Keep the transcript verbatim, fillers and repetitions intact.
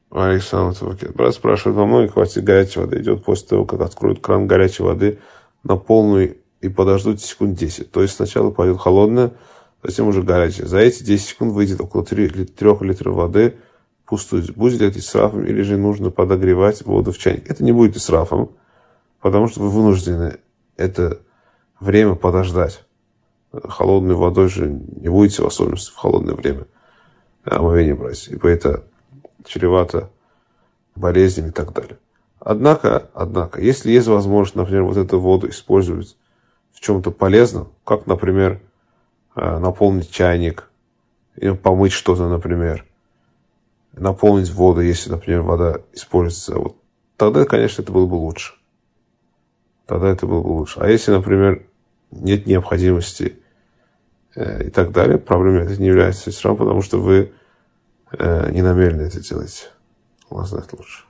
Александр Твакет. Брат спрашивает, во многих квартирах горячей воды идет после того, как откроют кран горячей воды на полную и подождут секунд десять. То есть сначала пойдет холодная, затем уже горячая. За эти десять секунд выйдет около трёх литров воды пустой. Будет ли это исрафом или же нужно подогревать воду в чайник? Это не будет исрафом, потому что вы вынуждены это время подождать. Холодной водой же не будете, в особенности в холодное время, омовение брать. Ибо это чревато болезнями и так далее. Однако, однако, если есть возможность, например, вот эту воду использовать в чем-то полезном, как, например, наполнить чайник, или помыть что-то, например, наполнить воду, если, например, вода используется, вот, тогда, конечно, это было бы лучше. Тогда это было бы лучше. А если, например, нет необходимости э, и так далее, проблемой это не является исрафом, потому что вы э, не намеренно это делаете. Allah знает лучше.